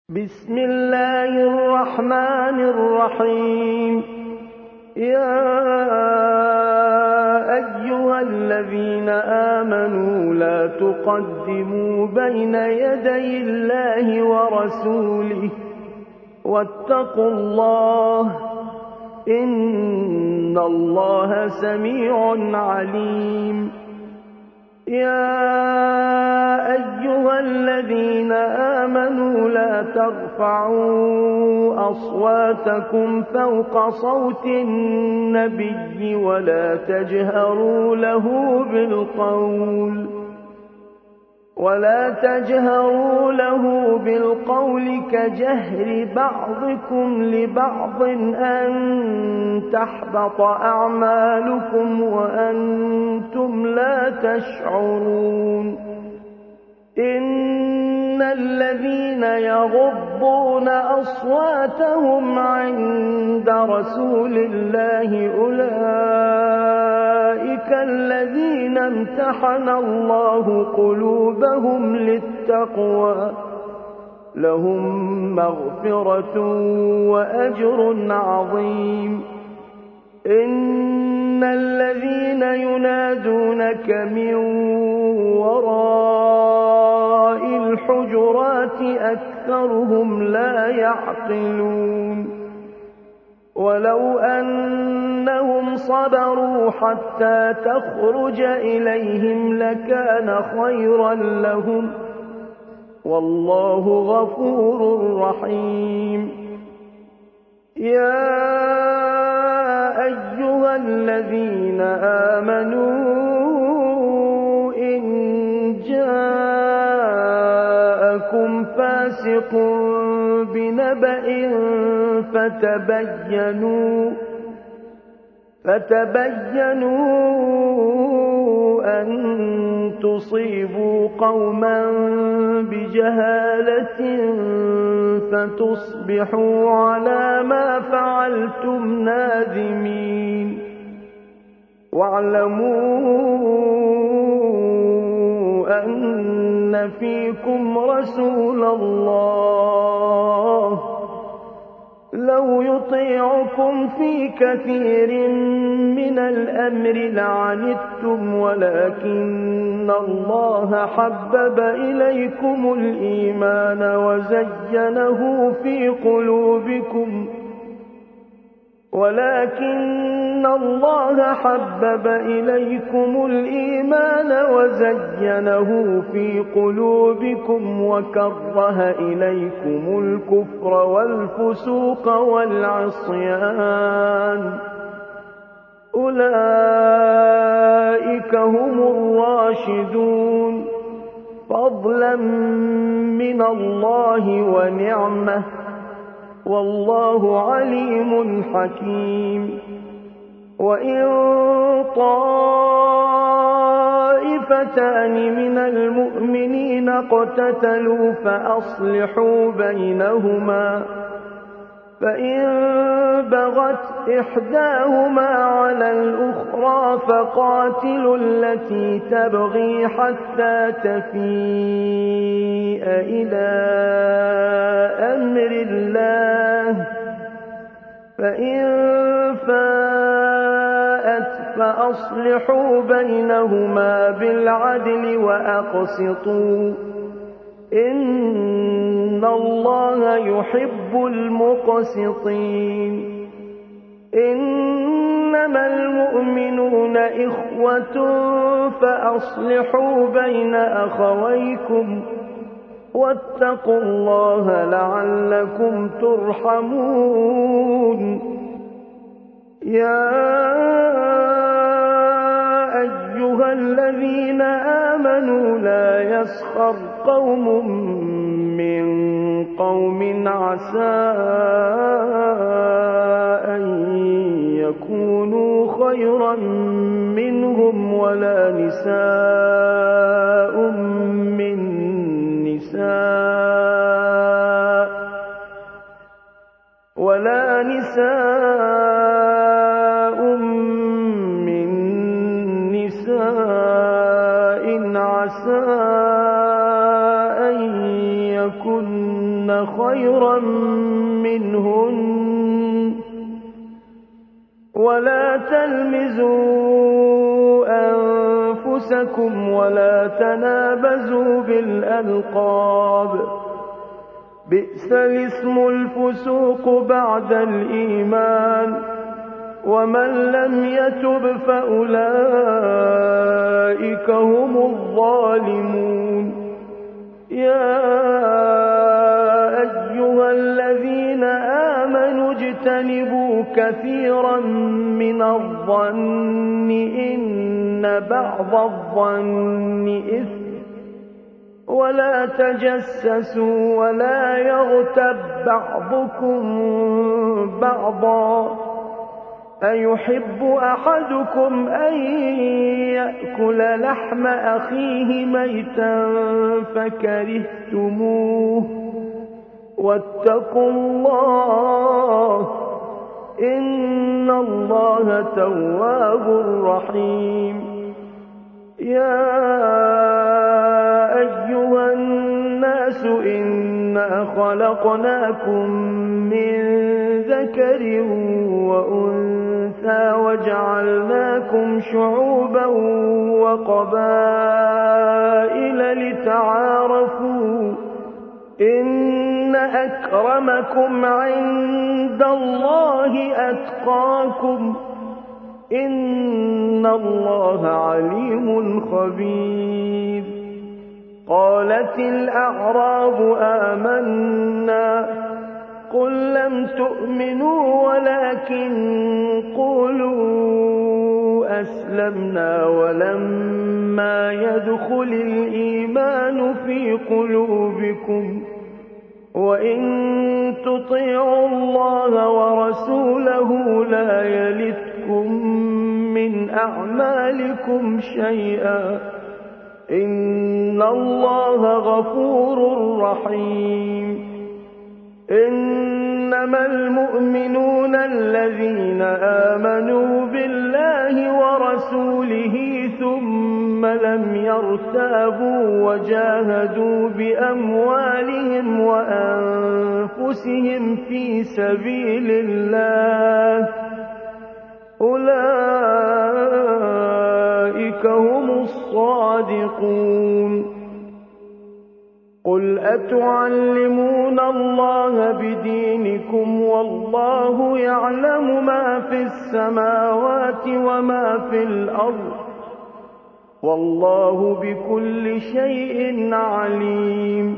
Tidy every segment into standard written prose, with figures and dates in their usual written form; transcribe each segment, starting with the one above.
بسم الله الرحمن الرحيم. يا أيها الذين آمنوا لا تقدموا بين يدي الله ورسوله واتقوا الله إن الله سميع عليم. يا أيها الذين آمنوا لا ترفعوا أصواتكم فوق صوت النبي ولا تجهروا له بالقول كجهر بعضكم لبعض أن تحبط أعمالكم وأنتم لا تشعرون. إن الذين يغضون أصواتهم عند رسول الله أولئك الذين امتحن الله قلوبهم للتقوى لهم مغفرة وأجر عظيم. إن الذين ينادونك من وراء الحجرات أكثرهم لا يعقلون. ولو أنهم صبروا حتى تخرج إليهم لكان خيرا لهم والله غفور رحيم. يا أيها الذين آمنوا إن جاءكم فاسق بنبأ فتبينوا أن تصيبوا قوما بجهالة فتصبحوا على ما فعلتم نادمين. واعلموا أن فيكم رسول الله لو يطيعكم في كثير من الأمر لعنتم ولكن الله حبب إليكم الإيمان وزينه في قلوبكم وكره إليكم الكفر والفسوق والعصيان أولئك هم الراشدون فضلا من الله ونعمة والله عليم حكيم. وإن طائفتان من المؤمنين اقتتلوا فأصلحوا بينهما فإن بغت إحداهما على الأخرى فقاتلوا التي تبغي حتى تفيء إلى أمر الله فإن فاءت فأصلحوا بينهما بالعدل وأقسطوا إن الله يحب المقسطين. إنما المؤمنون إخوة فأصلحوا بين أخويكم واتقوا الله لعلكم ترحمون. يا أيها الذين آمنوا لا يسخر قوم من قوم عسى أن يكونوا خيرا منهم ولا نساء من نساء عسى أن يكن تجدن خيرا منهن ولا تلمزوا أنفسكم ولا تنابزوا بالألقاب بئس الاسم الفسوق بعد الإيمان ومن لم يتب فأولئك هم الظالمون يا أيها الذين آمنوا اجتنبوا كثيرا من الظن إن بعض الظن إثم ولا تجسسوا ولا يغتب بعضكم بعضا أيحب أحدكم أن يأكل لحم أخيه ميتا فكرهتموه واتقوا الله إن الله تواب رحيم يا أيها الناس إنا خلقناكم من ذكر وأنثى وجعلناكم شعوبا وقبائل لتعارفوا إن أكرمكم عند الله أتقاكم إن الله عليم خبير قالت الأعراب آمنا قل لم تؤمنوا ولكن قولوا أسلمنا ولما يدخل الإيمان في قلوبكم وإن تطيعوا الله ورسوله لا يلتكم من أعمالكم شيئا إن الله غفور رحيم إنما المؤمنون الذين آمنوا بالله ورسوله ثم لم يرتابوا وجاهدوا بأموالهم وأنفسهم في سبيل الله أولئك هم الصادقون قل أتعلمون الله بدينكم والله يعلم ما في السماوات وما في الأرض والله بكل شيء عليم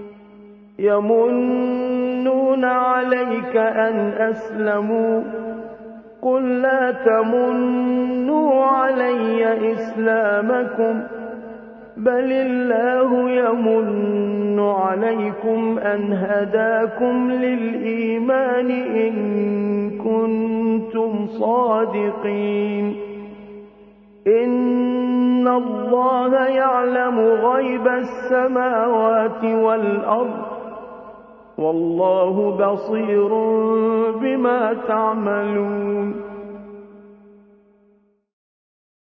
يمنون عليك أن أسلموا قل لا تمنوا علي إسلامكم بل الله يمن عليكم أن هداكم للإيمان إن كنتم صادقين إن الله يعلم غيب السماوات والأرض والله بصير بما تعملون